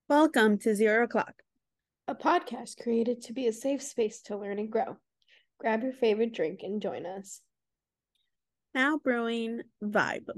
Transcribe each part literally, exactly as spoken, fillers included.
Welcome to Zero O'Clock. A podcast created to be a safe space to learn and grow. Grab your favorite drink and join us. Now brewing Vibe.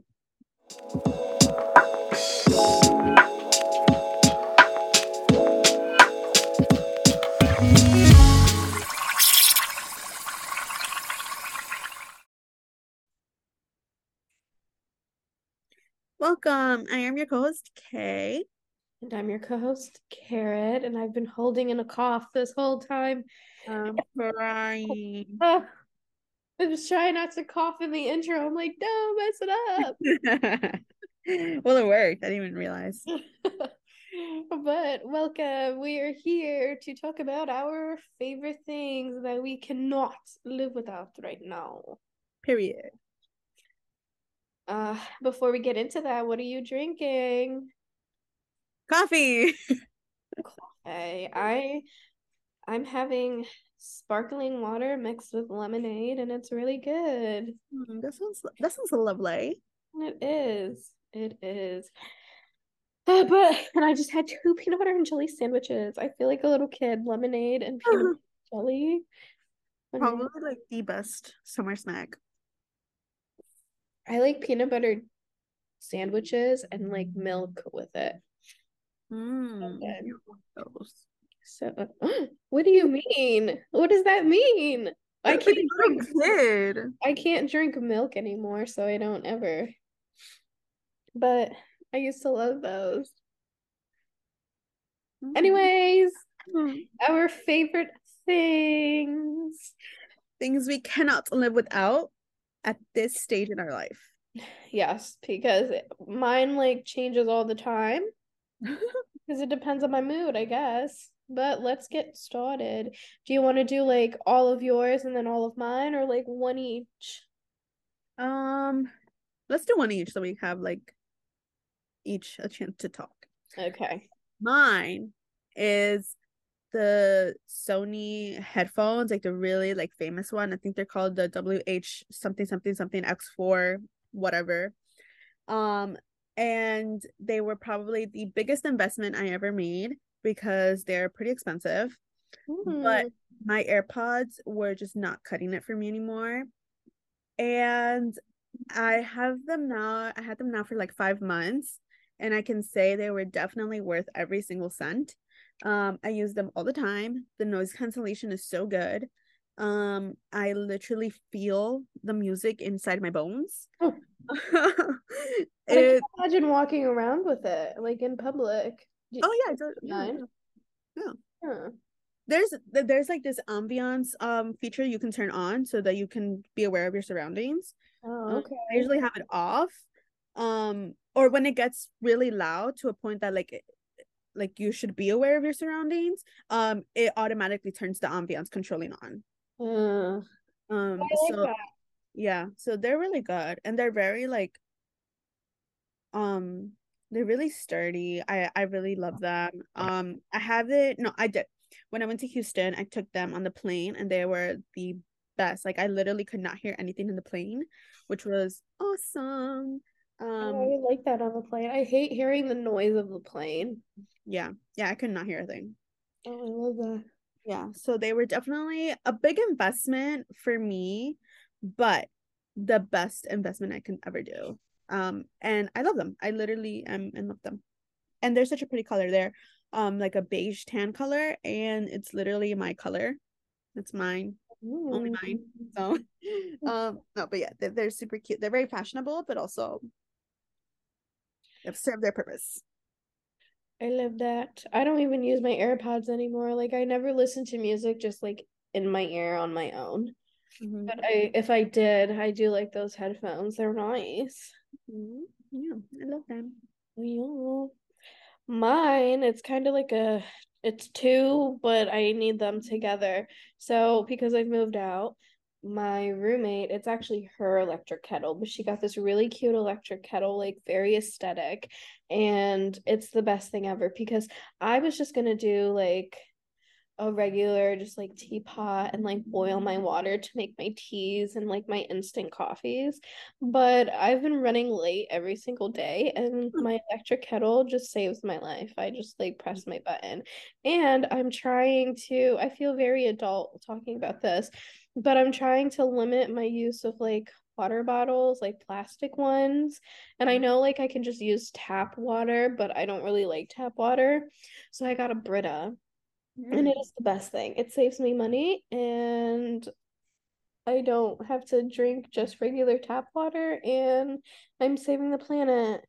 Welcome. I am your co-host, Kay. And I'm your co-host, Carrot, and I've been holding in a cough this whole time. I'm crying. Uh, I was trying not to cough in the intro. I'm like, don't mess it up. Well, it worked. I didn't even realize. But welcome. We are here to talk about our favorite things that we cannot live without right now. Period. Uh, before we get into that, what are you drinking? Coffee. Coffee. I I'm having sparkling water mixed with lemonade, and it's really good. Hmm, that sounds that sounds lovely. It is. It is. Uh, but and I just had two peanut butter and jelly sandwiches. I feel like a little kid. Lemonade and peanut butter and jelly. Probably like the best summer snack. I like peanut butter sandwiches and like milk with it. Mm, Okay. those. So, what do you mean? What does that mean? I Like a can't drink. kid. I can't drink milk anymore, so I don't ever. But I used to love those. Mm. Anyways, Mm. our favorite things. Things we cannot live without at this stage in our life. Yes, because mine like changes all the time because it depends on my mood, I guess. But let's get started. Do you want to do like all of yours and then all of mine, or like one each? Um, let's do one each so we have like each a chance to talk. Okay. Mine is the Sony headphones, like the really like famous one. I think they're called the W H something something something X four whatever. Um, and they were probably the biggest investment I ever made because they're pretty expensive. But Hmm. my AirPods were just not cutting it for me anymore. And I have them now. I had them now for like five months, and I can say they were definitely worth every single cent. Um, I use them all the time. The noise cancellation is so good. Um, I literally feel the music inside my bones. Oh, but I can't It. imagine walking around with it like in public. Do- Oh yeah, do it's a- you yeah, mind? yeah, yeah. Huh. There's there's like this ambiance um feature you can turn on so that you can be aware of your surroundings. Oh, Um, I okay. usually have it off. Um, or when it gets really loud to a point that like like you should be aware of your surroundings, um, it automatically turns the ambiance controlling on. Uh, Um, I like so that. yeah, so they're really good and they're very like um they're really sturdy. I I really love them. Um, I have it. No, I did. When I went to Houston, I took them on the plane and they were the best. Like I literally could not hear anything in the plane, which was awesome. Um, I like that on the plane. I hate hearing the noise of the plane. yeah, yeah, I could not hear a thing. Oh, I love that. Yeah, so they were definitely a big investment for me, but the best investment I can ever do. Um, and I love them. I literally am in love with them. And they're such a pretty color. They're um like a beige tan color, and it's literally my color. It's mine, only Mm. mine. So, um, no, but yeah, they're, they're super cute. They're very fashionable, but also they serve their purpose. I love that. I don't even use my AirPods anymore. Like I never listen to music just like in my ear on my own. Mm-hmm. But I if I did, I do like those headphones. They're nice. Mm-hmm. Yeah, I love them. Yeah. Mine, it's kind of like a it's two, but I need them together. So because I've moved out, my roommate, it's actually her electric kettle, but she got this really cute electric kettle, like very aesthetic, and it's the best thing ever because I was just gonna do like a regular just like teapot and like boil my water to make my teas and like my instant coffees. But I've been running late every single day, and my electric kettle just saves my life. I just like press my button. And I'm trying to, I feel very adult talking about this, but I'm trying to limit my use of like water bottles, like plastic ones. And I know like I can just use tap water, but I don't really like tap water. So I got a Brita, and it Mm. is the best thing. It saves me money, and I don't have to drink just regular tap water, and I'm saving the planet.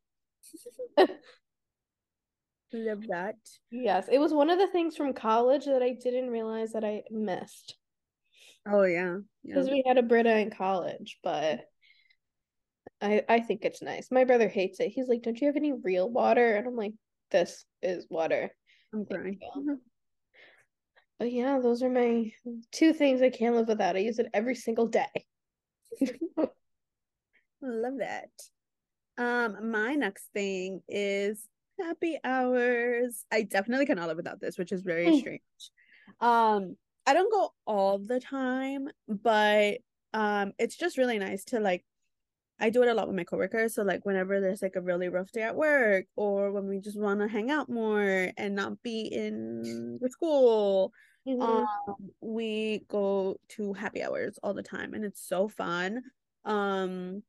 Love that. Yes, it was one of the things from college that I didn't realize that I missed, Oh yeah, yeah. because we had a Brita in college, but I I think it's nice. My brother hates it. He's like, "Don't you have any real water?" And I'm like, "This is water." I'm Thank crying. you. But yeah, those are my two things I can't live without. I use it every single day. Love that. Um, my next thing is happy hours. I definitely cannot live without this, which is very strange. Um, I don't go all the time, but um, it's just really nice to like I do it a lot with my coworkers. So like whenever there's like a really rough day at work, or when we just want to hang out more and not be in the school, um, Mhm. we go to happy hours all the time, and it's so fun. Um,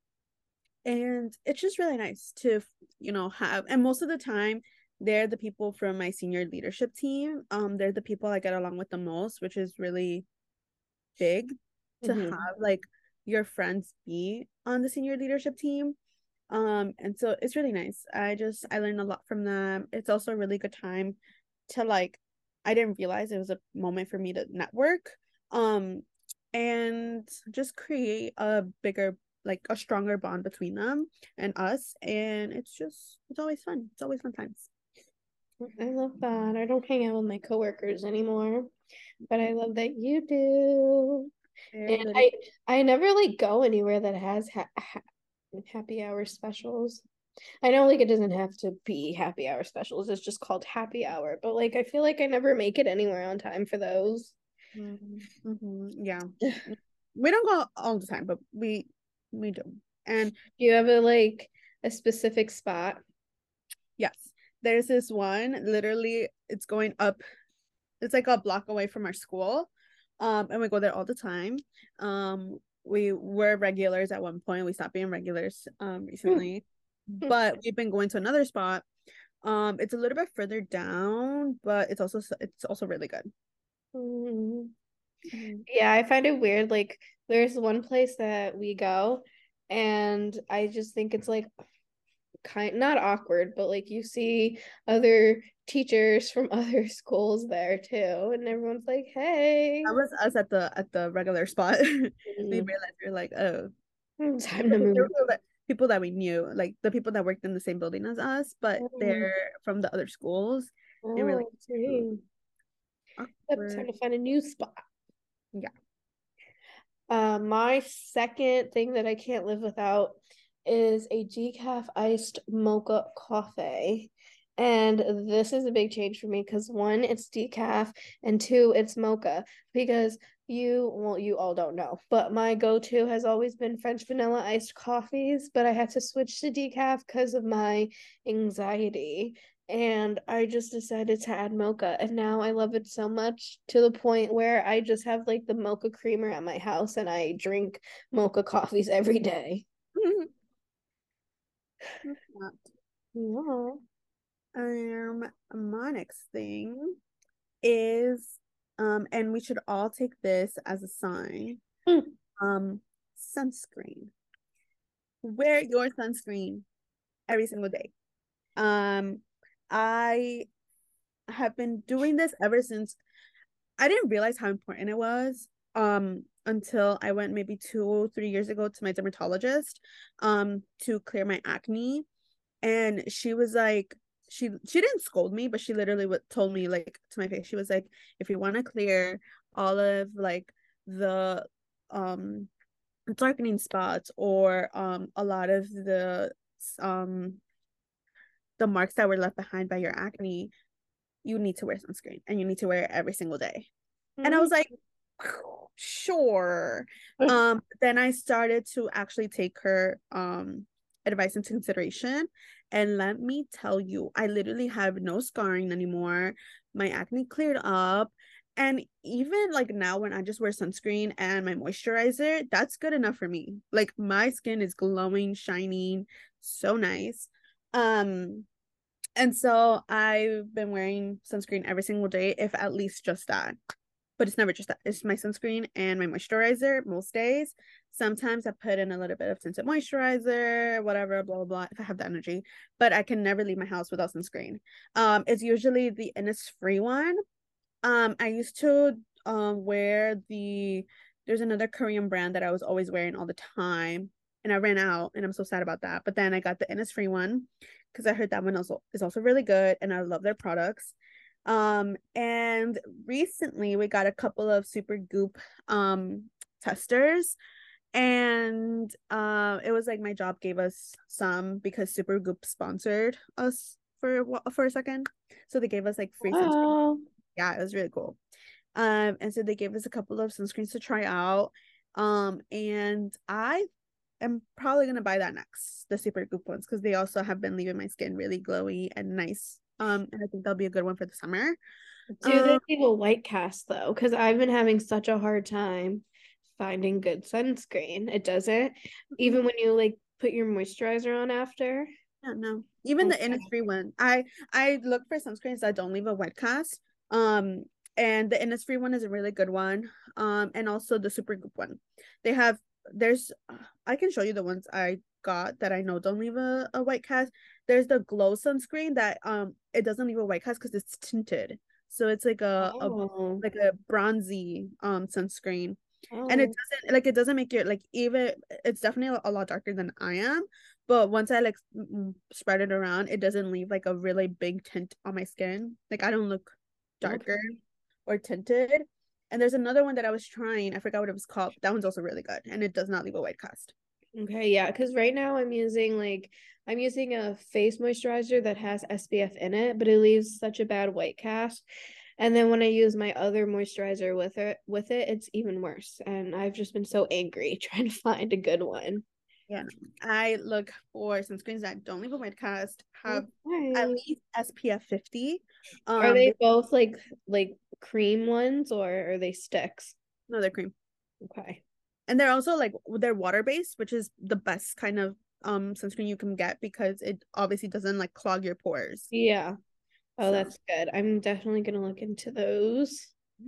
and it's just really nice to, you know, have. And most of the time, they're the people from my senior leadership team. Um, they're the people I get along with the most, which is really big to Mhm. have like your friends be on the senior leadership team. Um, and so it's really nice. I just I learned a lot from them. It's also a really good time to like I didn't realize it was a moment for me to network. Um, and just create a bigger like a stronger bond between them and us. And it's just it's always fun. It's always fun times. I love that. I don't hang out with my coworkers anymore, but I love that you do. They're And literally I I never like go anywhere that has ha ha happy hour specials. I know like it doesn't have to be happy hour specials. It's just called happy hour, but like I feel like I never make it anywhere on time for those. mm-hmm. Yeah. We don't go all the time, but we we do. And Do you have a like a specific spot? yes, there's this one, literally it's going up, it's like a block away from our school. Um, and we go there all the time. Um, we were regulars at one point. We stopped being regulars um recently, but we've been going to another spot. Um, it's a little bit further down, but it's also it's also really good. Mm. Mhm. Yeah, I find it weird. Like, there's one place that we go, and I just think it's like kind not awkward, but like you see other teachers from other schools there too, and everyone's like, "Hey, That was us at the at the regular spot. We mm, realized we are like, oh, time to there move." were like people that we knew, like the people that worked in the same building as us, but Mm, they're from the other schools, and we're oh, like, I "Ooh, see. Yep, time awkward." to find a new spot. Yeah. Uh, my second thing that I can't live without is a decaf iced mocha coffee. And this is a big change for me because one, it's decaf, and two, it's mocha. Because you, well, you all don't know, but my go-to has always been French vanilla iced coffees, but I had to switch to decaf because of my anxiety. And I just decided to add mocha, and now I love it so much to the point where I just have like the mocha creamer at my house, and I drink mocha coffees every day. Yeah. Um, my next thing is, um, and we should all take this as a sign, Mm. um, sunscreen. Wear your sunscreen every single day. Um, I have been doing this ever since I didn't realize how important it was um until I went maybe two, three years ago to my dermatologist um to clear my acne. And she was like, she she didn't scold me, but she literally what told me like to my face, she was like, if you want to clear all of like the um darkening spots or um a lot of the um the marks that were left behind by your acne, you need to wear sunscreen and you need to wear it every single day. And I Mm. was like, sure. Um, then I started to actually take her um advice into consideration. And let me tell you, I literally have no scarring anymore. My acne cleared up. And even like now, when I just wear sunscreen and my moisturizer, that's good enough for me. Like my skin is glowing, shining, so nice. Um, and so I've been wearing sunscreen every single day, if at least just that. But it's never just that. It's my sunscreen and my moisturizer most days. Sometimes I put in a little bit of tinted moisturizer, whatever, blah, blah, blah, if I have the energy. But I can never leave my house without sunscreen. Um, it's usually the Innisfree one. Um, I used to um wear the there's another Korean brand that I was always wearing all the time, and I ran out, and I'm so sad about that. But then I got the Innisfree one because I heard that one also is also really good, and I love their products. Um, and recently we got a couple of Supergoop um testers, and uh, it was like my job gave us some because Supergoop sponsored us for for a second, so they gave us like free sunscreen. Wow. Yeah, it was really cool. Um, and so they gave us a couple of sunscreens to try out. Um, and I am probably gonna buy that next, the Supergoop ones, because they also have been leaving my skin really glowy and nice. Um, and I think that'll be a good one for the summer. Do they Um, leave a white cast though? Because I've been having such a hard time finding good sunscreen. It doesn't. Even when you like put your moisturizer on after. yeah, no. Even the Okay. Innisfree one. I I look for sunscreens that don't leave a white cast. Um, and the Innisfree one is a really good one. Um, and also the Supergoop one. They have there's I can show you the ones I got that I know don't leave a, a white cast. There's the Glow sunscreen that um it doesn't leave a white cast because it's tinted. So it's like a, a Oh. like a bronzy um sunscreen. And it Oh. doesn't like it doesn't make you like even it's definitely a lot darker than I am, but once I like spread it around, it doesn't leave like a really big tint on my skin. Like I don't look darker Okay. or tinted. And there's another one that I was trying. I forgot what it was called. But that one's also really good, and it does not leave a white cast. Okay, yeah, because right now I'm using like I'm using a face moisturizer that has S P F in it, but it leaves such a bad white cast. And then when I use my other moisturizer with it with it, it's even worse. And I've just been so angry trying to find a good one. Yeah, no. I look for sunscreens that don't leave a white cast, have at Okay. least S P F fifty. Are Um, they they, both like like cream ones or are they sticks? no, they're cream. Okay. And they're also like they're water based, which is the best kind of um sunscreen you can get because it obviously doesn't like clog your pores. Yeah. Oh, So that's good. I'm definitely gonna look into those.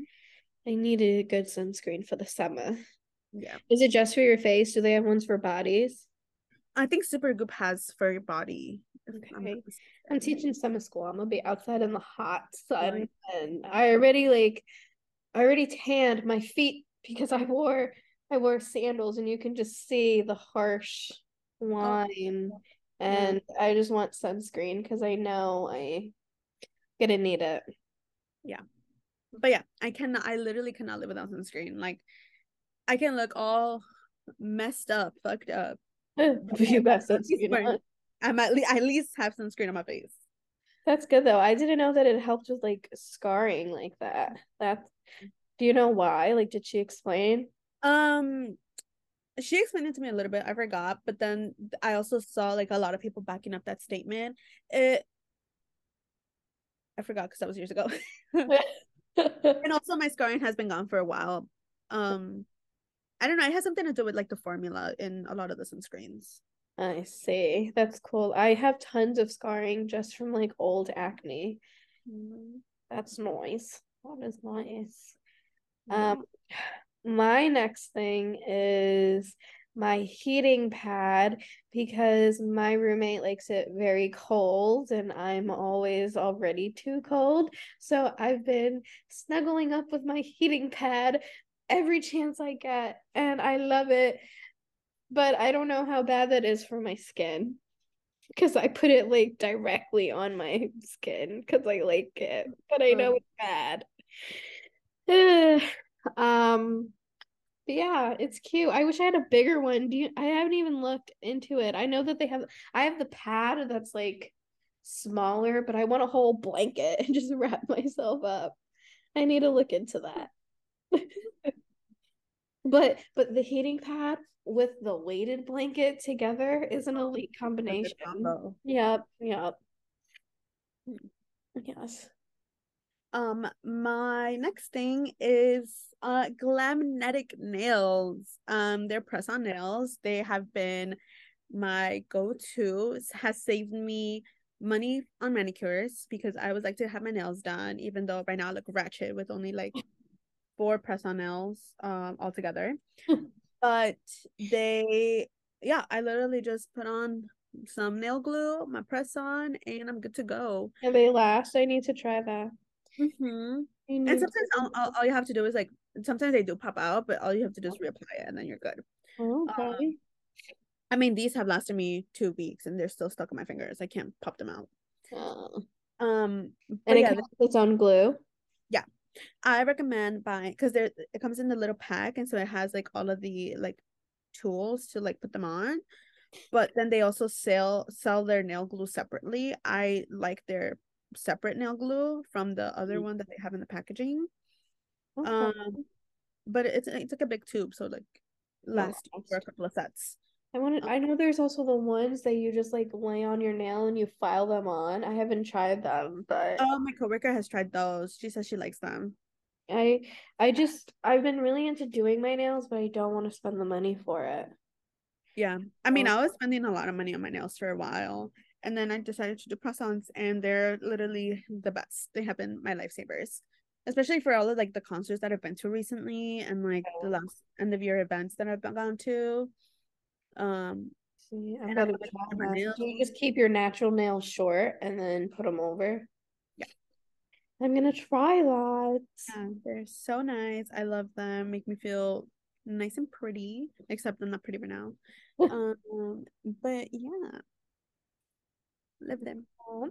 I need a good sunscreen for the summer. yeah, Is it just for your face? Do they have ones for bodies? I think Supergoop has for your body. If I'm not Okay. I'm mistaken. teaching summer school. I'm gonna be outside in the hot sun Like, and I already like I already tanned my feet because I wore I wore sandals and you can just see the harsh oh line yeah, and I just want sunscreen because I know I gonna need it. yeah. But yeah, I cannot. I literally cannot live without sunscreen. Like I can look all messed up, fucked up, but You got at least sunscreen wearing, on. I'm at least I at least have sunscreen on my face. That's good though. I didn't know that it helped with like scarring like that. That's do you know why? Like, did she explain? Um, she explained it to me a little bit. I forgot, but then I also saw like a lot of people backing up that statement. It I forgot because that was years ago. And also my scarring has been gone for a while. Um, I don't know. It has something to do with like the formula in a lot of the sunscreens. I see. That's cool. I have tons of scarring just from like old acne. Mm, That's nice. That is nice. Um, yeah. my next thing is my heating pad because my roommate likes it very cold and I'm always already too cold. So I've been snuggling up with my heating pad every chance I get, and I love it. But I don't know how bad that is for my skin because I put it like directly on my skin because I like it, but I know Um, it's bad. um, but yeah, it's cute. I wish I had a bigger one. Do you, I haven't even looked into it. I know that they have I have the pad that's like smaller, but I want a whole blanket and just wrap myself up. I need to look into that. But but the heating pad with the weighted blanket together is an elite A good combination. combo. Yep, yep. Yes. Um, my next thing is uh Glamnetic nails. Um, they're press-on nails. They have been my go-to. It has saved me money on manicures because I would like to have my nails done, even though right now I look ratchet with only like four press-on nails um altogether. But they, yeah, I literally just put on some nail glue, my press-on, and I'm good to go. And they last. I need to try that. Mm-hmm. I And need sometimes all, to. all, all you have to do is like sometimes they do pop out, but all you have to do is reapply it and then you're good. Um, Okay. I mean, these have lasted me two weeks and they're still stuck in my fingers. I can't pop them out. Oh. Um, And but it yeah, comes with its own glue. yeah, I recommend buying because there it comes in the little pack and so it has like all of the like tools to like put them on. But then they also sell sell their nail glue separately. I like their separate nail glue from the other one that they have in the packaging. Okay. Um, but it's it's like a big tube, so like It'll last for a last. couple of sets. I want Um, to, I know there's also the ones that you just like lay on your nail and you file them on. I haven't tried them, but oh, my coworker has tried those. She says she likes them. I I just I've been really into doing my nails, but I don't want to spend the money for it. Yeah, I mean, So, I was spending a lot of money on my nails for a while, and then I decided to do press-ons, and they're literally the best. They have been my lifesavers, especially for all of like the concerts that I've been to recently, and like the last end of year events that I've been gone to. Um, see, I've and I got to have like try different that. Do you nails. just keep your natural nails short and then put them over? Yeah, I'm gonna try that. yeah, they're so nice. I love them. Make me feel nice and pretty. Except I'm not pretty right now. Um, but yeah, love them.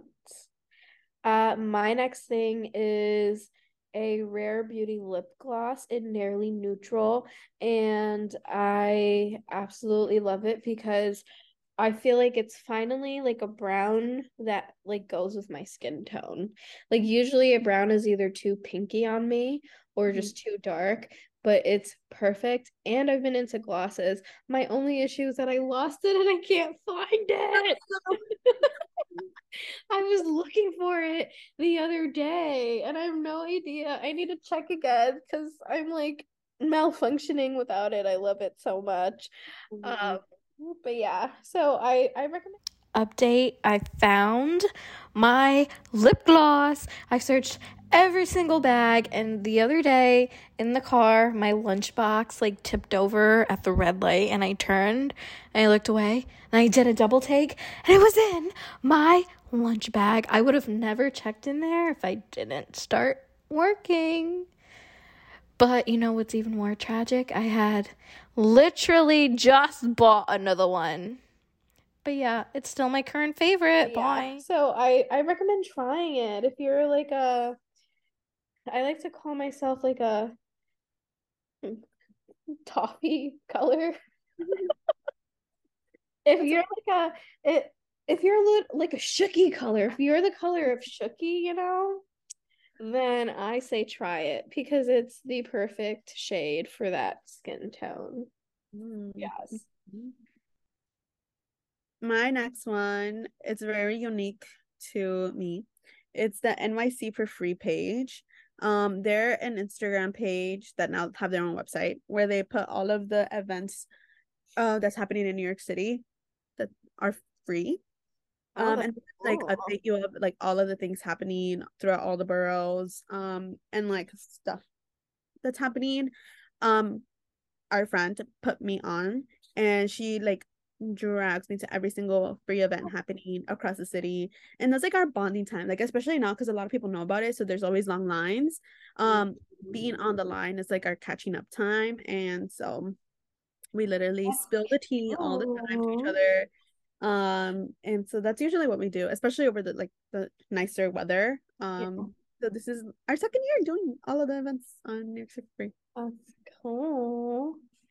Uh, my next thing is a Rare Beauty lip gloss in Nearly Neutral, and I absolutely love it because I feel like it's finally like a brown that like goes with my skin tone. Like usually a brown is either too pinky on me or Mhm. just too dark, but it's perfect. And I've been into glosses. My only issue is that I lost it and I can't find it. I was looking for it the other day and I have no idea. I need to check again because I'm like malfunctioning without it. I love it so much. Um, but yeah, so I I recommend update. I found my lip gloss. I searched every single bag, and the other day in the car, my lunchbox like tipped over at the red light, and I turned and I looked away and I did a double take, and it was in my lunch bag. I would have never checked in there if I didn't start working. But you know what's even more tragic? I had literally just bought another one. But yeah, it's still my current favorite. Yeah. Bye. So I I recommend trying it if you're like a I like to call myself like a toffee color. If you're like a it if you're a little, like a Shooky color, if you're the color of Shooky, you know, then I say try it because it's the perfect shade for that skin tone. Mm. Yes. My next one, it's very unique to me. It's the N Y C for Free page. Um, they're an Instagram page that now have their own website where they put all of the events uh that's happening in New York City that are free. Oh, Um, that's and like cool. update you of like all of the things happening throughout all the boroughs, um, and like stuff that's happening. Um, our friend put me on and she like drags me to every single free event happening across the city, and that's like our bonding time, like especially now because a lot of people know about it, so there's always long lines. Um being on the line is like our catching up time, and so we literally That's spill the tea all the time to each cool. other. Um and so that's usually what we do, especially over the like the nicer weather. Yeah, Um so this is our second year doing all of the events on New York City Free. that's cool.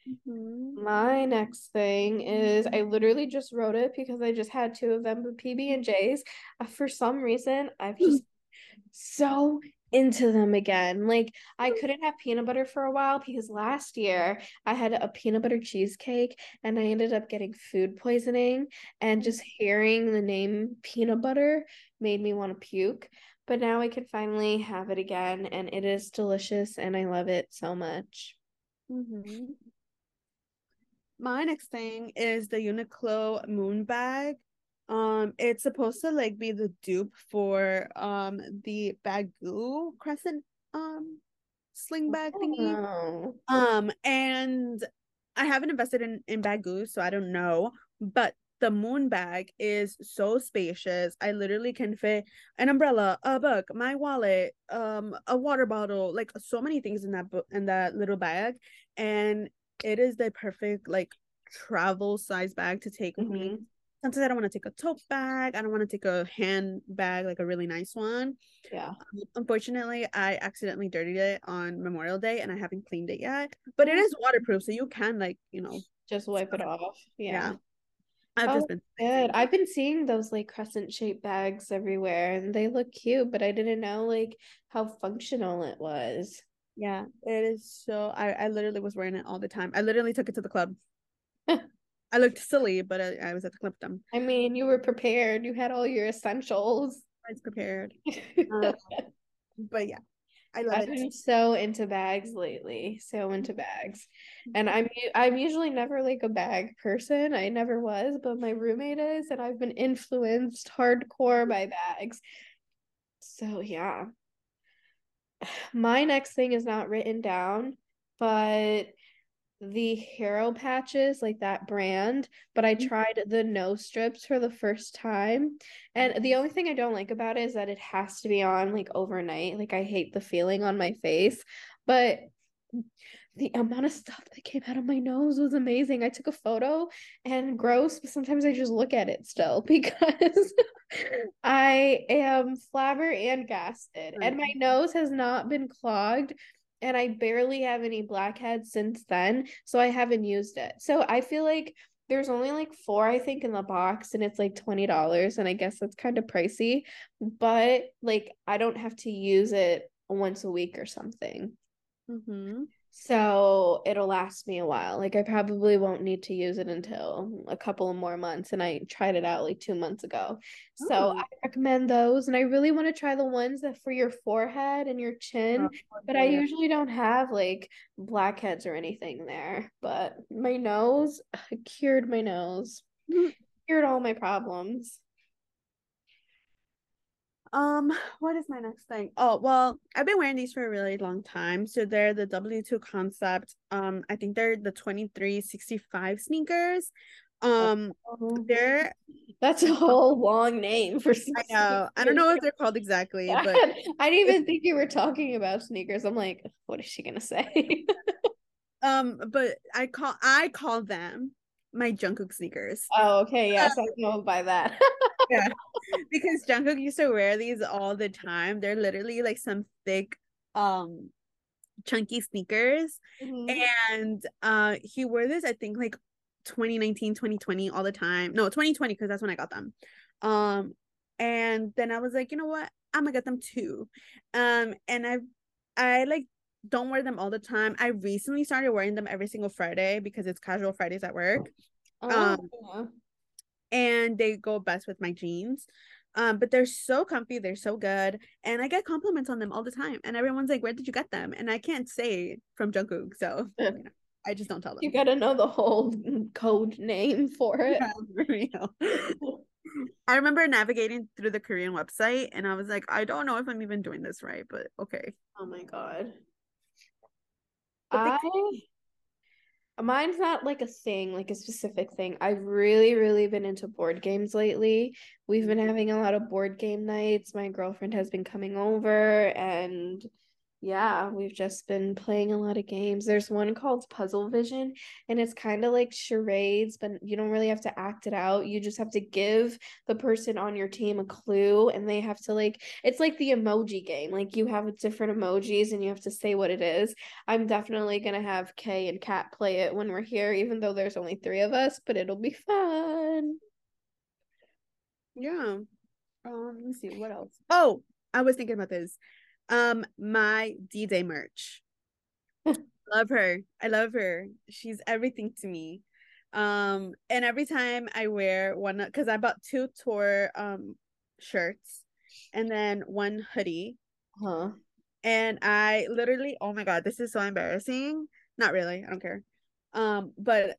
Mhm. My next thing is I literally just wrote it because I just had two of them, but P B and J's. Uh, for some reason, I've just so into them again. Like I couldn't have peanut butter for a while because last year I had a peanut butter cheesecake and I ended up getting food poisoning, and just hearing the name peanut butter made me want to puke. But now I can finally have it again and it is delicious and I love it so much. Mhm. My next thing is the Uniqlo Moon bag. Um, it's supposed to like be the dupe for um the Baggu crescent um sling bag thingy. Oh. Um, and I haven't invested in in Baggu, so I don't know. But the Moon bag is so spacious. I literally can fit an umbrella, a book, my wallet, um, a water bottle, like so many things in that book in that little bag, and it is the perfect like travel size bag to take with me. Mm-hmm. Sometimes I don't want to take a tote bag. I don't want to take a handbag, like a really nice one. Yeah. Unfortunately, I accidentally dirtied it on Memorial Day and I haven't cleaned it yet. But it is waterproof, so you can like, you know, Just wipe it off. yeah. Yeah. I've just Oh, been good. lazy. I've been seeing those like crescent shaped bags everywhere and they look cute, but I didn't know like how functional it was. Yeah, it is so I, I literally was wearing it all the time. I literally took it to the club. I looked silly, but I, I was at the club with them. I mean, you were prepared. You had all your essentials. I was prepared. Um, but yeah, I love I've it. been so into bags lately, so into bags. And I'm u- I'm usually never like a bag person. I never was, but my roommate is, and I've been influenced hardcore by bags. So yeah. My next thing is not written down, but the hero patches, like that brand, but I tried the no strips for the first time. And the only thing I don't like about it is that it has to be on like overnight. Like I hate the feeling on my face, but the amount of stuff that came out of my nose was amazing. I took a photo and gross, but sometimes I just look at it still because I am flabbergasted and my nose has not been clogged and I barely have any blackheads since then, so I haven't used it. So I feel like there's only like four, I think, in the box, and it's like twenty dollars, and I guess that's kind of pricey, but like I don't have to use it once a week or something. Mm-hmm. So it'll last me a while. Like I probably won't need to use it until a couple of more months. And I tried it out like two months ago. So I Oh, recommend those. And I really want to try the ones that for your forehead and your chin. oh, But I yeah. usually don't have like blackheads or anything there. But my nose, I cured my nose, cured all my problems. Um, what is my next thing? Oh, well, I've been wearing these for a really long time. So they're the W two Concept. Um, I think they're the twenty-three sixty-five sneakers. Um, Oh, they're that's a whole long name for some I know. I don't sneakers. know what they're called exactly, but I didn't it's even think you were talking about sneakers. I'm like, what is she gonna say? um, but I call I call them my Jungkook sneakers. Oh, okay, Uh, yes, I know by that. yeah, because Jungkook used to wear these all the time. They're literally like some thick, um, chunky sneakers, Mhm. and uh, he wore this I think like twenty nineteen, twenty twenty all the time. No, twenty twenty because that's when I got them. Um, and then I was like, you know what? I'm gonna get them too. Um, and I, I like don't wear them all the time. I recently started wearing them every single Friday because it's casual Fridays at work. Oh, Um, yeah. and they go best with my jeans. Um, but they're so comfy, they're so good, and I get compliments on them all the time. And everyone's like, "Where did you get them?" And I can't say from Jungkook, so you know, I just don't tell You them. gotta know the whole code name for it. Yeah, for real. I remember navigating through the Korean website, and I was like, I don't know if I'm even doing this right, but okay. Oh my God. But they, I Mine's not like a thing, like a specific thing. I've really, really been into board games lately. We've been having a lot of board game nights. My girlfriend has been coming over and Yeah, we've just been playing a lot of games. There's one called Puzzle Vision, and it's kind of like charades, but you don't really have to act it out. You just have to give the person on your team a clue, and they have to like, it's like the emoji game. Like you have different emojis, and you have to say what it is. I'm definitely gonna have Kay and Kat play it when we're here, even though there's only three of us, but it'll be fun. Yeah. Um, let me see what else. Oh, I was thinking about this. Um, my D-Day merch. Love her. I love her. She's everything to me. Um, and every time I wear one, because I bought two tour um shirts and then one hoodie. Huh. And I literally, oh my God, this is so embarrassing. Not really, I don't care. Um, but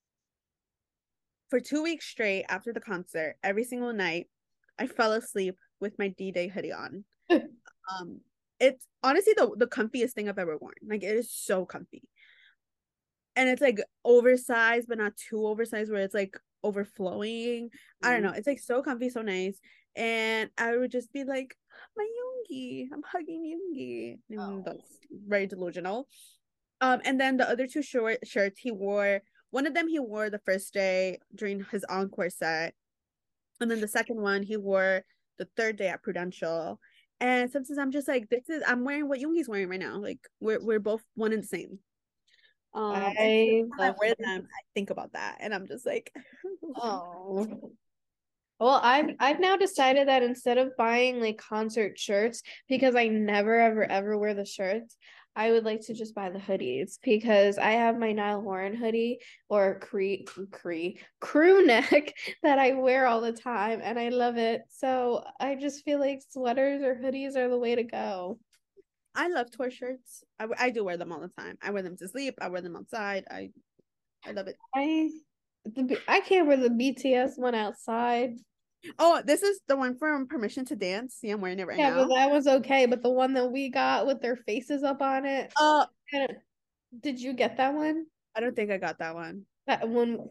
for two weeks straight after the concert, every single night, I fell asleep with my D-Day hoodie on. Um, it's honestly the the comfiest thing I've ever worn. Like it is so comfy. And it's like oversized, but not too oversized where it's like overflowing. I don't know. It's like so comfy, so nice. And I would just be like, my Yoongi, I'm hugging Yoongi. And Oh. that's very delusional. Um, and then the other two short shirts he wore, one of them he wore the first day during his encore set. And then the second one he wore the third day at Prudential. And sometimes I'm just like, this is I'm wearing what Yoongi's wearing right now. Like we're we're both one and the same. Um, and I when I love wear her. them, I think about that, and I'm just like, Oh. Well, I've I've now decided that instead of buying like concert shirts, because I never ever ever wear the shirts, I would like to just buy the hoodies because I have my Niall Horan hoodie or cree cree crew neck that I wear all the time and I love it. So I just feel like sweaters or hoodies are the way to go. I love tour shirts. I, I do wear them all the time. I wear them to sleep. I wear them outside. I I love it. I the I can't wear the B T S one outside. Oh, this is the one from Permission to Dance. See, I'm wearing it right Yeah, but now. that was okay. But the one that we got with their faces up on it, Uh, did you get that one? I don't think I got that one. That one,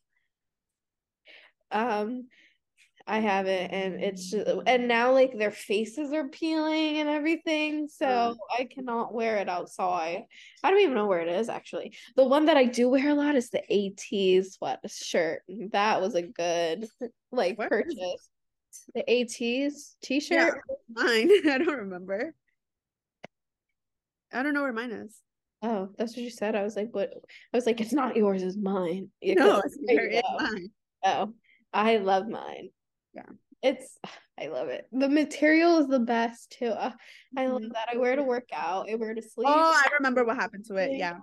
um, I have it, and it's just, and now like their faces are peeling and everything, Uh, so I cannot wear it outside. I don't even know where it is actually. The one that I do wear a lot is the ATEEZ sweatshirt. That was a good like where is it? purchase. The ATEEZ Yeah, t-shirt. mine. I don't remember. I don't know where mine is. Oh, that's what you said. I was like, what? I was like, it's not yours, it's mine. Yeah, 'cause- No, it's there where you is go. mine. Oh, I love mine. Yeah. It's, I love it. The material is the best too. Uh, I love Mhm. that. I wear to work out. I wear to sleep. Oh, I remember what happened to it. Yeah,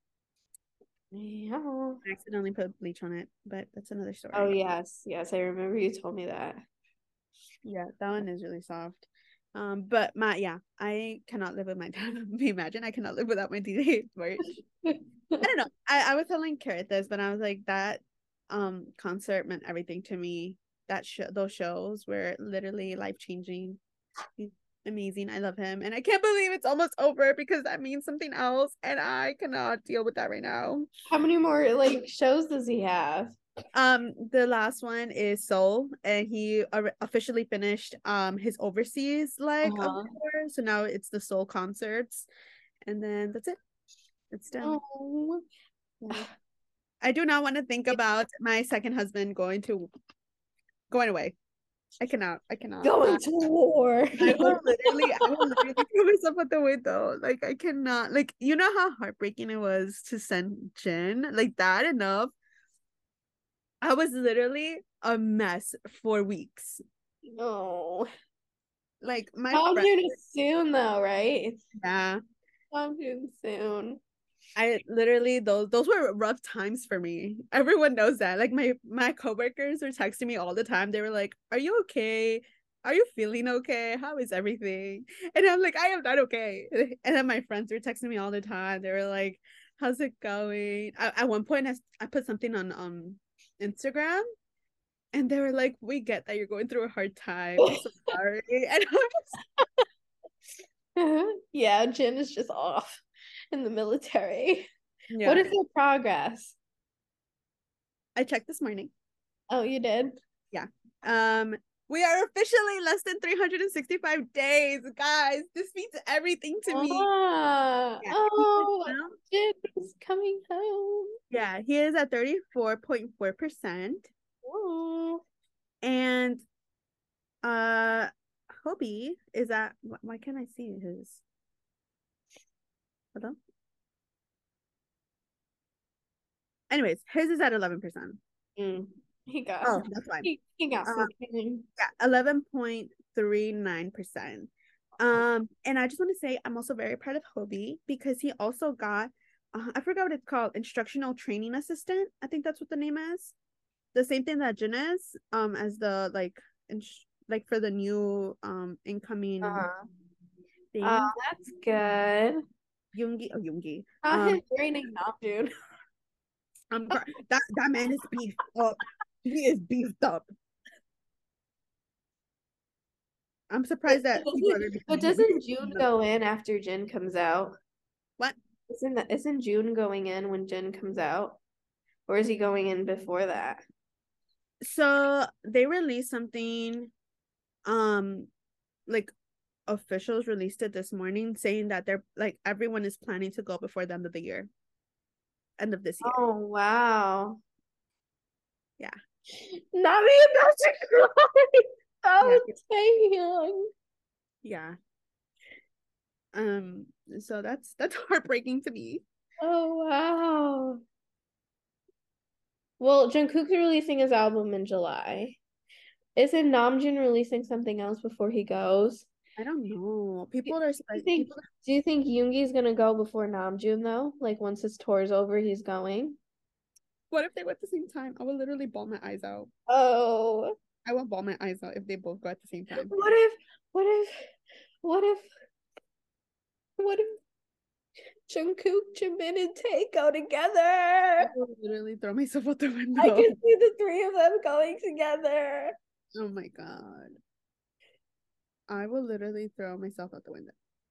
Yeah. I accidentally put bleach on it, but that's another Oh story. yes, yes. I remember you told me that. Yeah, that one is really soft. Um, but my yeah, I cannot live with my dad. Imagine I cannot live without my D J merch. I don't know. I, I was telling Carrot this, but I was like that um concert meant everything to me. That show those shows were literally life changing. He's amazing. I love him. And I can't believe it's almost over because that means something else. And I cannot deal with that right now. How many more like shows does he have? Um, the last one is Seoul, and he ar- officially finished um his overseas leg of Uh-huh. tour. So now it's the Seoul concerts, and then that's it. It's done. Oh. Yeah. I do not want to think about my second husband going to going away. I cannot. I cannot. Going I, to war. I will literally, I will literally throw myself out the window. Like I cannot. Like you know how heartbreaking it was to send Jin like that enough. I was literally a mess for weeks. No. Like my How friend, soon is soon though, right? yeah. How soon soon. I literally those those were rough times for me. Everyone knows that. Like my my coworkers were texting me all the time. They were like, "Are you okay? Are you feeling okay? How is everything?" And I'm like, "I am not okay." And then my friends were texting me all the time. They were like, "How's it going?" I, at one point, I, I put something on um Instagram, and they were like, "We get that you're going through a hard time. We're so sorry." And I'm just Yeah, Jin is just off in the military. What yeah. is your progress? I checked this morning. Oh, you did? Yeah. Um, We are officially less than three hundred sixty-five days, guys. This means everything to me. Ah, Yeah, he is oh, now, Jin is coming home. yeah, he is at thirty-four point four percent. Oh. And uh Hobie is at, why can't I see his? Hold on. Anyways, his is at eleven percent. Mm. He got Oh, that's fine. he, he got Uh, some king. yeah, eleven point three nine percent. Um, and I just want to say I'm also very proud of Hobie because he also got, uh, I forgot what it's called, instructional training assistant. I think that's what the name is. The same thing that Jin is, um, as the like, ins- like for the new um incoming Uh-huh. Oh, thing. that's good. Yoongi, oh Yoongi. Not Um, him training Namjoon. I'm cr- that that man is beefed up. He is beefed up. I'm But, surprised that people are doesn't, gonna but be doesn't June go in after Jin comes out? what? Isn't that isn't June going in when Jin comes out? Or is he going in before that? So they released something, um, like officials released it this morning saying that they're like everyone is planning to go before the end of the year, end of this year. Oh wow. Yeah. Nami about to cry. Oh Yeah. Taehyung. Yeah. Um. So that's that's heartbreaking to me. Oh wow. Well, Jungkook's releasing his album in July. Isn't Namjoon releasing something else before he goes? I don't know. Do People are you like think people. do you think Yoongi's gonna go before Namjoon though? Like once his tour's over, he's going? What if they went at the same time? I would literally bawl my eyes out. Oh. I would bawl my eyes out if they both go at the same time. What if what if what if what if Jungkook, Jimin, and Tae go together? I would literally throw myself out the window. I can see the three of them going together. Oh my god. I will literally throw myself out the window.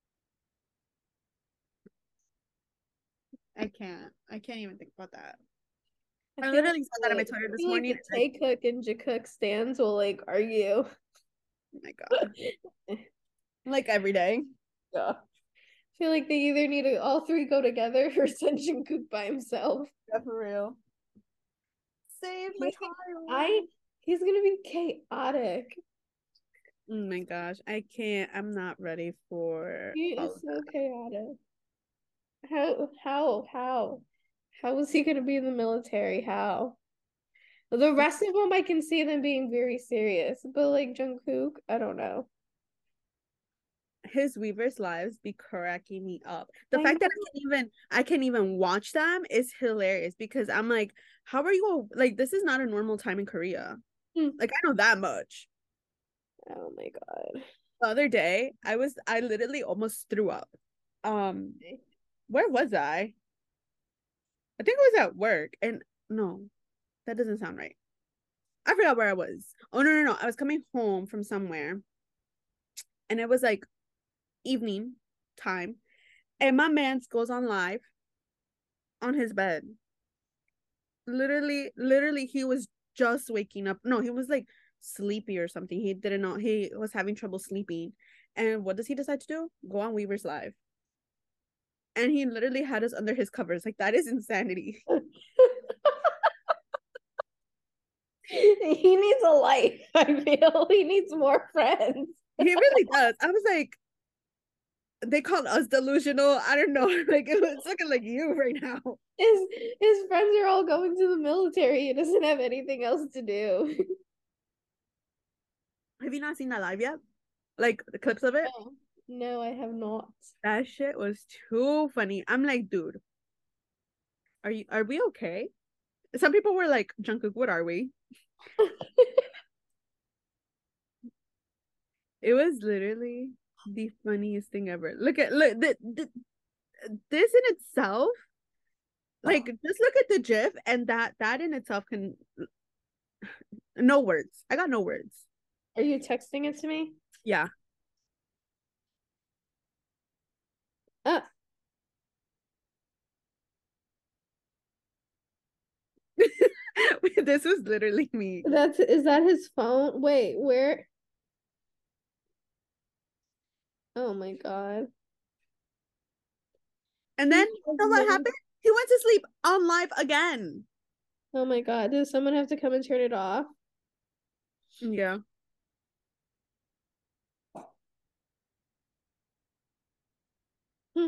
I can't. I can't even think about that. I, I I feel literally like saw that on my the, Twitter I this feel like morning. the Taekook and Jakook stands will like argue. Oh my god. Like every day. Yeah. I feel like they either need to all three go together or send Jungkook by himself. Yeah, for real. Save my He- child. I he's gonna be chaotic. Oh my gosh. I can't. I'm not ready for He all is of so that. chaotic. How how how how is he gonna be in the military? How? The rest of them I can see them being very serious, but like Jungkook, I don't know. His Weaver's lives be cracking me up. The I fact that I can even I can even watch them is hilarious because I'm like, how are you like this is not a normal time in Korea. know. Like I know that much. Oh my god. The other day, I was I literally almost threw up. Um, where was I? I think I was at work and no, that doesn't sound right. I forgot where I was. Oh no, no, no. I was coming home from somewhere and it was like evening time. And my man goes on live on his bed. Literally, literally, he was just waking up. No, he was like sleepy or something. He didn't know he was having trouble sleeping. And what does he decide to do? Go on Weaver's Live. And he literally had us under his covers. Like that is insanity. He needs a life, I feel. He needs more friends. He really does. I was like, they called us delusional. I don't know. Like it was looking like you right now. His his friends are all going to the military. He doesn't have anything else to do. Have you not seen that live yet? Like the clips of it? No, no, I have not. That shit was too funny. I'm like, dude, are you are we okay? Some people were like, Jungkook, what are we? It was literally the funniest thing ever. Look at look the, the this in itself, like just look at the GIF and that that in itself can no words. I got no words. Are you texting it to me? Yeah. Uh, This was literally me. that's is that his phone? Wait, where Oh my god. And He then has you know what no- happened? He went to sleep on live again. Oh my god. Does someone have to come and turn it off? Yeah. Hmm.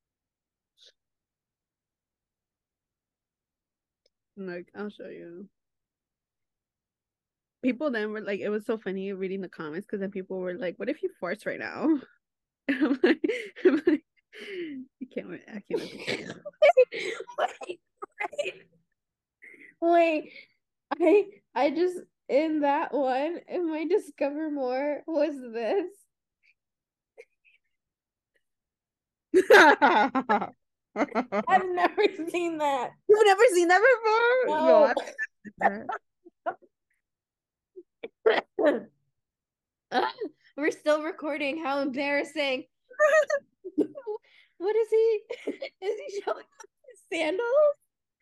Like, I'll show you. People then were like, it was so funny reading the comments because then people were like, "What if you force right now?" And I'm like, I'm like, you can't wait. I can't wait. wait, wait, wait. Wait. I I just in that one in my Discover More was this. I've never seen that. You've never seen that before? Yo, No. I've Uh, we're still recording. How embarrassing. What is he? Is he showing off his sandals?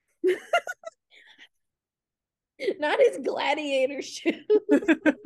Not his gladiator shoes. Not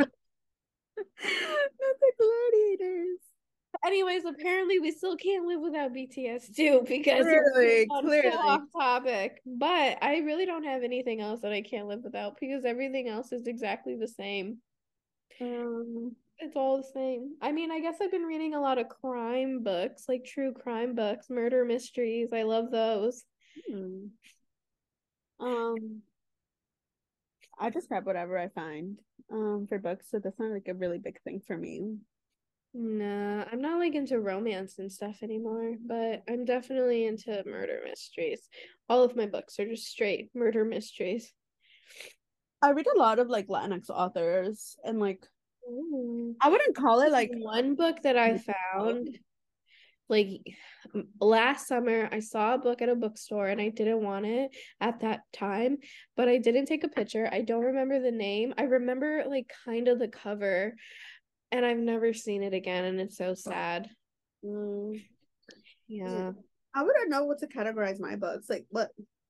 the gladiators. Anyways, apparently we still can't live without B T S too because Clearly, we're clearly. so off topic. But I really don't have anything else that I can't live without because everything else is exactly the same. Um, It's all the same. I mean, I guess I've been reading a lot of crime books, like true crime books, murder mysteries. I love those. hmm. Um, I just grab whatever I find um for books, so that's not like a really big thing for me. Nah, I'm not like into romance and stuff anymore, but I'm definitely into murder mysteries. All of my books are just straight murder mysteries. I read a lot of like Latinx authors and like Ooh. I wouldn't call it like One book that I found, like last summer, I saw a book at a bookstore and I didn't want it at that time, but I didn't take a picture. I don't remember the name. I remember like kind of the cover, and I've never seen it again, and it's so sad. mm, Yeah. I wouldn't know what to categorize my books. Like what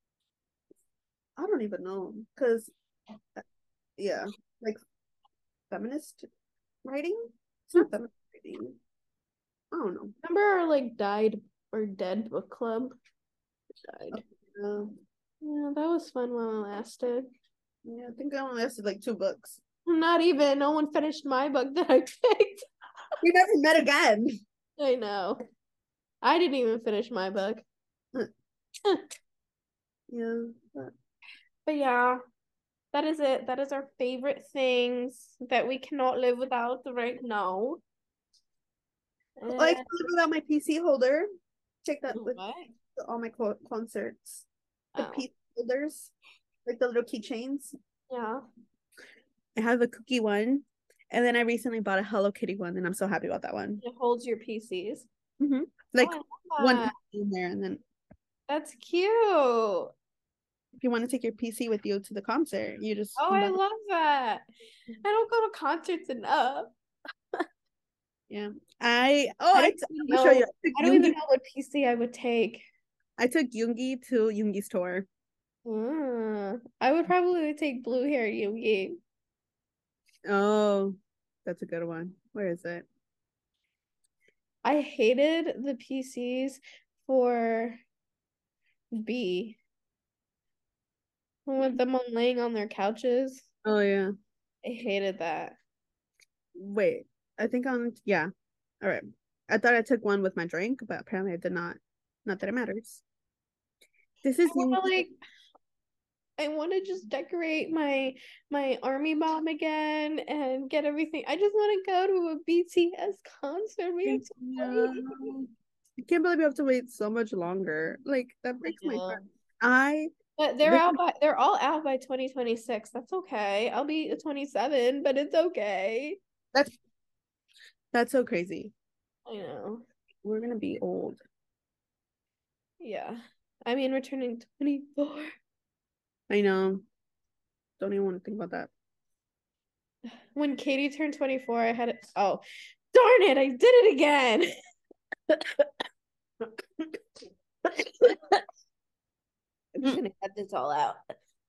I don't even know. Cause yeah, like feminist writing? It's not feminist writing. I don't know. Remember our like died or dead book club? Died. Uh, Yeah, that was fun while it lasted. yeah, I think I only lasted like two books. Not even. No one finished my book that I picked. We never met again. I know. I didn't even finish my book. Yeah. But... but yeah, that is it. That is our favorite things that we cannot live without right now. Oh, I can live without my P C holder. Check that with What? all my co- concerts. The Oh. P C holders, like the little keychains. Yeah. I have the cookie one, and then I recently bought a Hello Kitty one, and I'm so happy about that one. It holds your P Cs. Mm-hmm. Like oh, one in there, and then that's cute. if you want to take your P C with you to the concert, you just Oh, I love that. I don't go to concerts enough. yeah. I oh I I, don't t- even let me know, show you. I I don't took even Yoongi, know what P C I would take. I took Yoongi to Yoongi's tour. Mm, I would probably take blue hair Yoongi. Oh, that's a good one. Where is it? I hated the P Cs for B. With them on laying on their couches. Oh yeah. I hated that. Wait, I think on yeah. All right. I thought I took one with my drink, but apparently I did not. Not that it matters. This is I want to Yoongi. like I want to just decorate my my army bomb again and get everything. I just want to go to a B T S concert. We have to Yeah. wait. I can't believe we have to wait so much longer. Like that breaks my heart. I But they're this, out by they're all out by twenty twenty-six. That's okay. I'll be twenty-seven, but it's okay. that's that's so crazy. I know. We're gonna be old. Yeah. I mean, we're turning twenty-four. I know. Don't even want to think about that. When Katie turned twenty-four, I had it. Oh, darn it! I did it again. I'm just gonna cut this all out.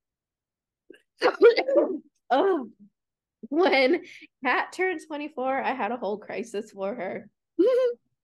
Oh, when Kat turned twenty-four, I had a whole crisis for her.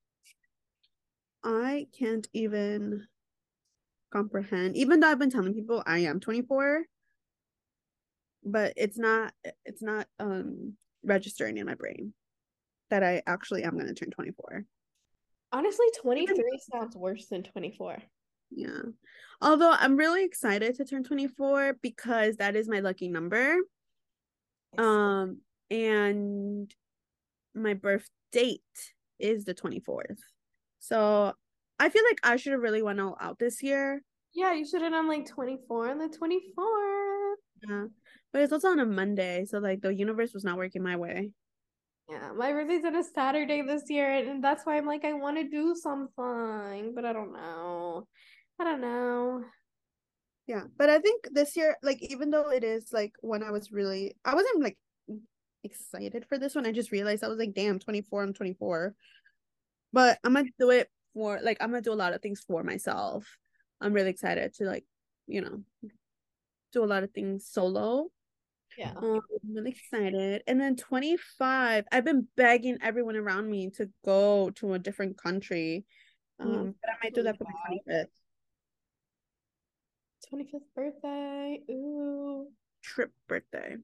I can't even comprehend. Even though I've been telling people I am twenty-four, but it's not it's not um registering in my brain that I actually am gonna turn twenty-four. Honestly, twenty-three sounds worse than twenty-four. Yeah. Although I'm really excited to turn twenty-four because that is my lucky number. Um, and my birth date is the twenty-fourth. So I feel like I should have really went all out this year. Yeah, you should have done like twenty-four and the twenty-four. Yeah. But it's also on a Monday, so like the universe was not working my way. Yeah, my birthday's on a Saturday this year, and that's why I'm like, I want to do something, but I don't know. I don't know. Yeah. But I think this year, like, even though it is like when I was really, I wasn't like excited for this one. I just realized I was like, damn, twenty-four, I'm twenty-four. But I'm gonna do it for like, I'm gonna do a lot of things for myself. I'm really excited to like, you know, do a lot of things solo. Yeah. Um, I'm really excited. And then twenty-five, I've been begging everyone around me to go to a different country. Mm. Um, but I might do that for my twenty-fifth. twenty-fifth birthday. Ooh. Trip birthday.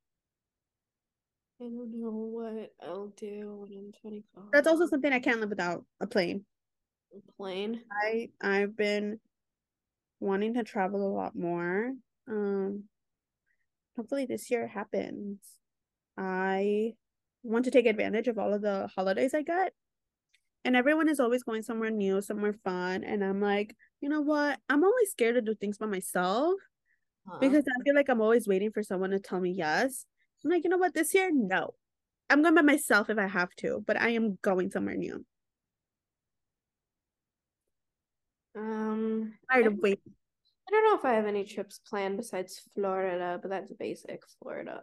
I don't know what I'll do when I'm twenty-five. That's also something I can't live without, a plane. A plane. I I've been wanting to travel a lot more. Um, hopefully this year it happens. I want to take advantage of all of the holidays I get. And everyone is always going somewhere new, somewhere fun. And I'm like, you know what? I'm only scared to do things by myself Huh. because I feel like I'm always waiting for someone to tell me yes. I'm like, you know what? This year, no. I'm going by myself if I have to, but I am going somewhere new. Um, I'm I, tired of waiting. I don't know if I have any trips planned besides Florida, but that's basic Florida.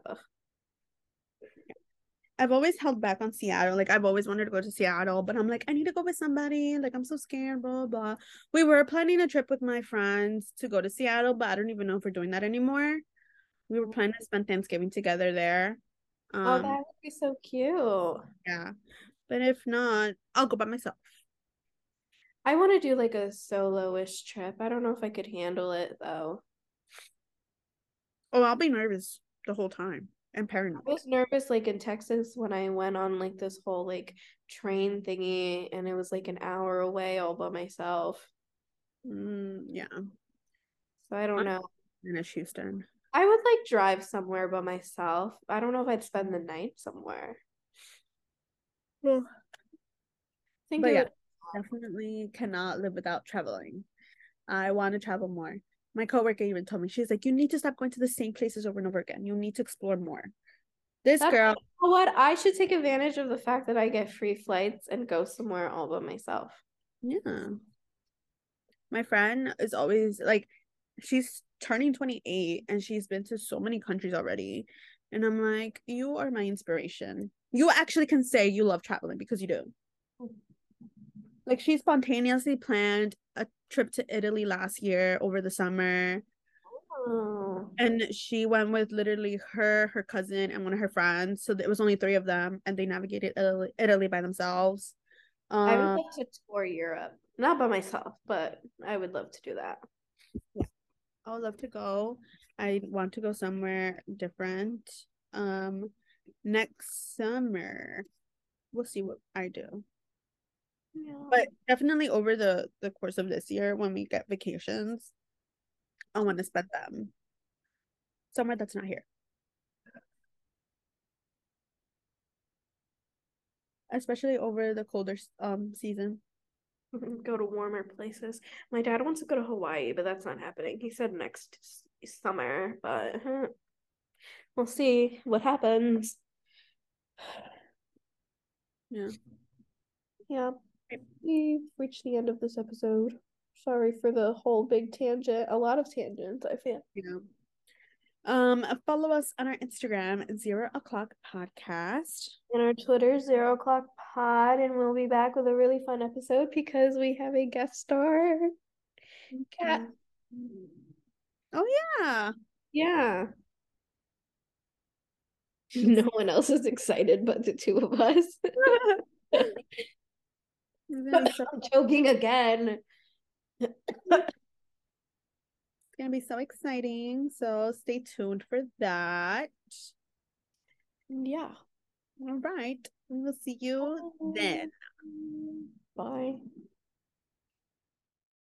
I've always held back on Seattle. Like I've always wanted to go to Seattle, but I'm like, I need to go with somebody. Like I'm so scared, blah, blah. We were planning a trip with my friends to go to Seattle, but I don't even know if we're doing that anymore. We were planning to spend Thanksgiving together there. Oh, Um, that would be so cute. yeah. But if not, I'll go by myself. I want to do like a solo-ish trip. I don't know if I could handle it though. Oh, I'll be nervous the whole time and I paranoid. was nervous like in Texas when I went on like this whole like train thingy and it was like an hour away all by myself. Mm, yeah. So I don't I'm know. in Houston. I would like drive somewhere by myself. I don't know if I'd spend the night somewhere. Well, I think but it yeah, would. definitely cannot live without traveling. I want to travel more. My coworker even told me, she's like, you need to stop going to the same places over and over again. You need to explore more. This That's, girl, you know what? I should take advantage of the fact that I get free flights and go somewhere all by myself. yeah. My friend is always like, she's turning twenty-eight and she's been to so many countries already. And I'm like, you are my inspiration. You actually can say you love traveling because you do. Like she spontaneously planned a trip to Italy last year over the summer. Oh. And she went with literally her, her cousin, and one of her friends. So it was only three of them, and they navigated Italy, Italy by themselves. I would Um, love to tour Europe. Not by myself, but I would love to do that. yeah, I would love to go. I want to go somewhere different. Um, next summer, we'll see what I do. Yeah. But definitely over the the course of this year, when we get vacations, I want to spend them somewhere that's not here. Especially over the colder um season. Go to warmer places. My dad wants to go to Hawaii, but that's not happening. He said next summer, but huh, we'll see what happens. Yeah. Yeah, we've reached the end of this episode. Sorry for the whole big tangent. A lot of tangents, I feel. Yeah. Um, follow us on our Instagram, Zero O'Clock Podcast. And our Twitter, Zero O'Clock Pod, and we'll be back with a really fun episode because we have a guest star. Cat. Oh yeah. Yeah. No one else is excited but the two of us. It's gonna be so, I'm choking again. it's gonna be so exciting. So stay tuned for that. Yeah. All right. We will see you then. Bye.